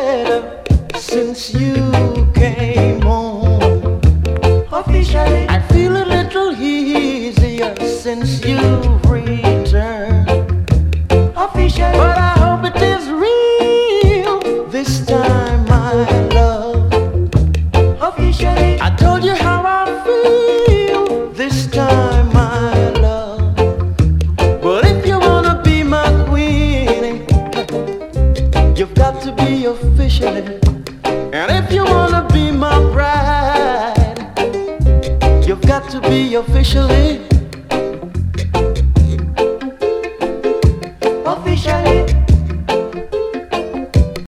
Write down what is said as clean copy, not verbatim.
better since you came home. Officially, I feel a little easier since you've returned. officially, But I hope it is real this time, my love. officially, I told you how I feel this time, my love. But if you wanna be my queen, you've got to be officially. And if you wanna be my bride, you've got to be officially.